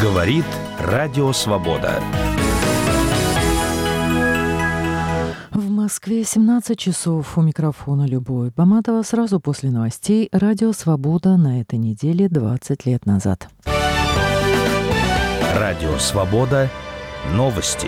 Говорит Радио Свобода. В Москве 17 часов. У микрофона Любовь Баматова. Сразу после новостей Радио Свобода на этой неделе 20 лет назад. Радио Свобода. Новости.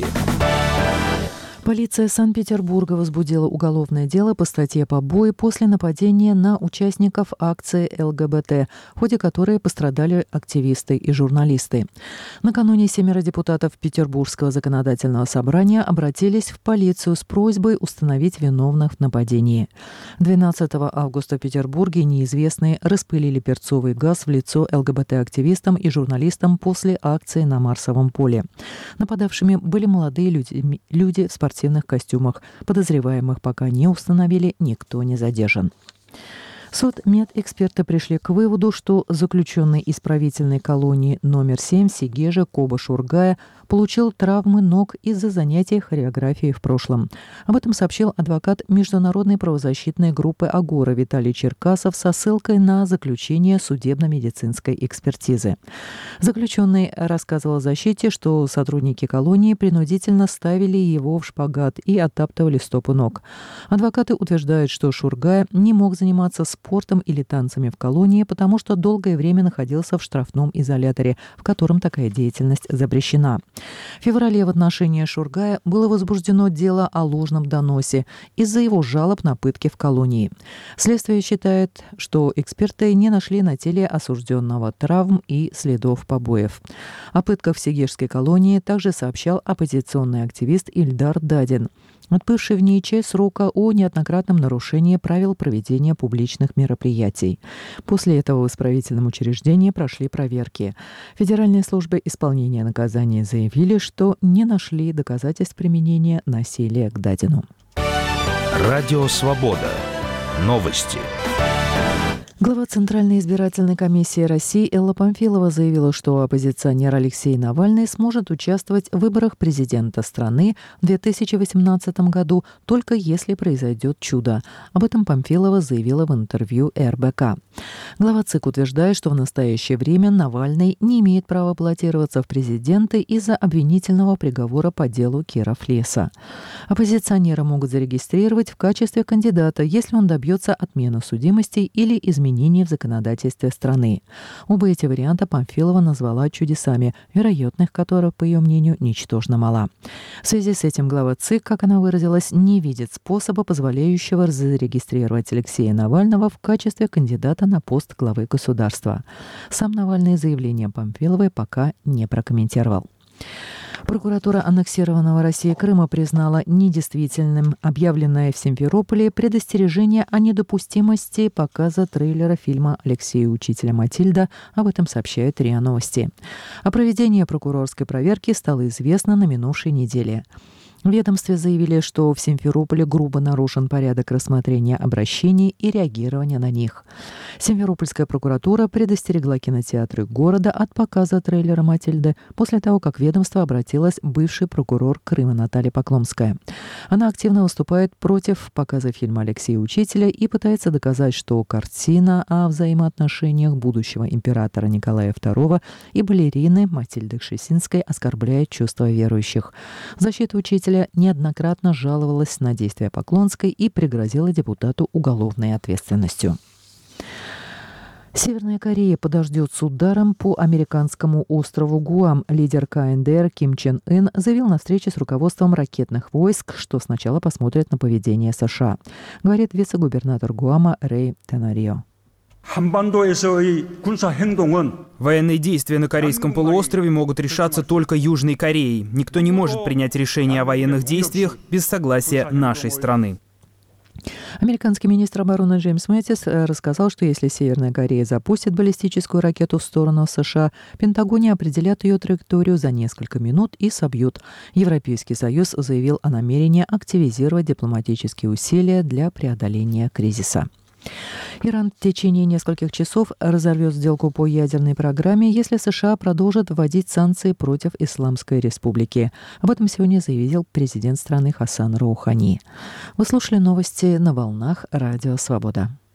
Полиция Санкт-Петербурга возбудила уголовное дело по статье «Побои» после нападения на участников акции ЛГБТ, в ходе которой пострадали активисты и журналисты. Накануне 7 депутатов Петербургского законодательного собрания обратились в полицию с просьбой установить виновных в нападении. 12 августа в Петербурге неизвестные распылили перцовый газ в лицо ЛГБТ-активистам и журналистам после акции на Марсовом поле. Нападавшими были молодые люди в спортивных костюмах. Подозреваемых пока не установили, никто не задержан. Судмедэксперты пришли к выводу, что заключенный исправительной колонии номер 7 в Сегеже Коба Шургая получил травмы ног из-за занятий хореографией в прошлом. Об этом сообщил адвокат международной правозащитной группы «Агора» Виталий Черкасов со ссылкой на заключение судебно-медицинской экспертизы. Заключенный рассказывал защите, что сотрудники колонии принудительно ставили его в шпагат и оттаптывали стопы ног. Адвокаты утверждают, что Шургая не мог заниматься спортом или танцами в колонии, потому что долгое время находился в штрафном изоляторе, в котором такая деятельность запрещена. В феврале в отношении Шургая было возбуждено дело о ложном доносе из-за его жалоб на пытки в колонии. Следствие считает, что эксперты не нашли на теле осужденного травм и следов побоев. О пытках в Сегежской колонии также сообщал оппозиционный активист Ильдар Дадин, отбывший в ней часть срока о неоднократном нарушении правил проведения публичных мероприятий. После этого в исправительном учреждении прошли проверки. Федеральные службы исполнения наказания заявили, что не нашли доказательств применения насилия к Дадину. Радио Свобода. Новости. Глава Центральной избирательной комиссии России Элла Памфилова заявила, что оппозиционер Алексей Навальный сможет участвовать в выборах президента страны в 2018 году, только если произойдет чудо. Об этом Памфилова заявила в интервью РБК. Глава ЦИК утверждает, что в настоящее время Навальный не имеет права баллотироваться в президенты из-за обвинительного приговора по делу Кира Флеса. Оппозиционера могут зарегистрировать в качестве кандидата, если он добьется отмены судимости или изменений в законодательстве страны. Оба эти варианта Памфилова назвала чудесами, вероятность которых, по ее мнению, ничтожно мала. В связи с этим глава ЦИК, как она выразилась, не видит способа, позволяющего зарегистрировать Алексея Навального в качестве кандидата на пост главы государства. Сам Навальный заявление Памфиловой пока не прокомментировал. Прокуратура аннексированного Россией Крыма признала недействительным объявленное в Симферополе предостережение о недопустимости показа трейлера фильма Алексея Учителя «Матильда». Об этом сообщают РИА Новости. О проведении прокурорской проверки стало известно на минувшей неделе. В ведомстве заявили, что в Симферополе грубо нарушен порядок рассмотрения обращений и реагирования на них. Симферопольская прокуратура предостерегла кинотеатры города от показа трейлера «Матильды» после того, как ведомство обратилась бывший прокурор Крыма Наталья Поклонская. Она активно выступает против показа фильма Алексея Учителя и пытается доказать, что картина о взаимоотношениях будущего императора Николая II и балерины Матильды Кшесинской оскорбляет чувства верующих. Защита учителя неоднократно жаловалась на действия Поклонской и пригрозила депутату уголовной ответственностью. Северная Корея подождет с ударом по американскому острову Гуам. Лидер КНДР Ким Чен Ын заявил на встрече с руководством ракетных войск, что сначала посмотрят на поведение США, говорит вице-губернатор Гуама Рэй Тенарио. Военные действия на Корейском полуострове могут решаться только Южной Кореей. Никто не может принять решение о военных действиях без согласия нашей страны. Американский министр обороны Джеймс Мэттис рассказал, что если Северная Корея запустит баллистическую ракету в сторону США, в Пентагоне определят ее траекторию за несколько минут и собьют. Европейский Союз заявил о намерении активизировать дипломатические усилия для преодоления кризиса. Иран в течение нескольких часов разорвет сделку по ядерной программе, если США продолжат вводить санкции против Исламской Республики. Об этом сегодня заявил президент страны Хасан Роухани. Вы слушали новости на волнах Радио Свобода.